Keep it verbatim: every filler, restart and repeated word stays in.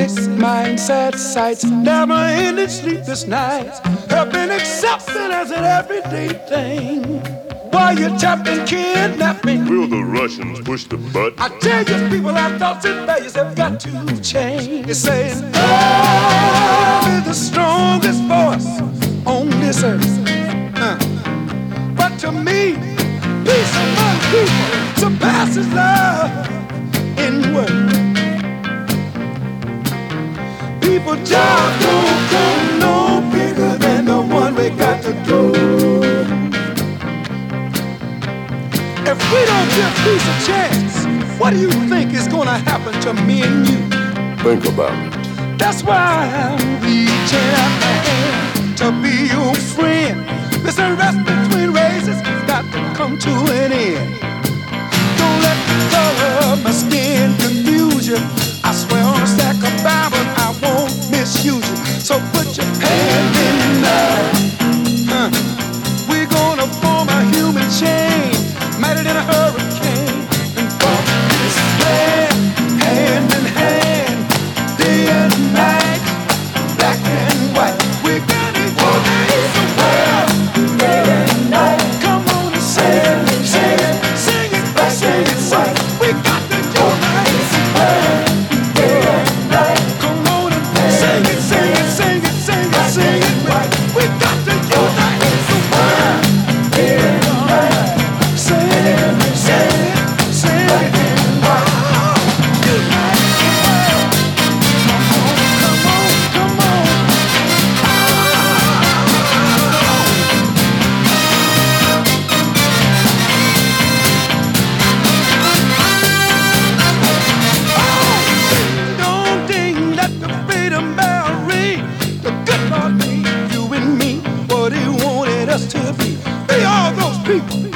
Mindset sights, never ending sleepless nights have been accepted as an everyday thing. While you're tapping, kidnapping, will the Russians push the button? I tell you, people, our thoughts and values have got to change. It's saying love is the strongest force on this earth. Uh. But to me, peace among people surpasses love in words. People just don't come no bigger than the one we got to do. If we don't give peace a chance, what do you think is gonna happen to me and you? Think about it. That's why I'm reaching out my hand to be your friend. This unrest between races got to come to an end. Don't let the color of my skin confuse you. I swear on a stack of Bibles I won't misuse you. So put your hand in mine. Huh. We're gonna form a human chain, mightier than a hurricane, and walk this land hand in hand, day and night, black and white. We're gonna unite the world, day and night. Come on and sing it, sing it, sing it, sing it, sing it. We got to unite the world. People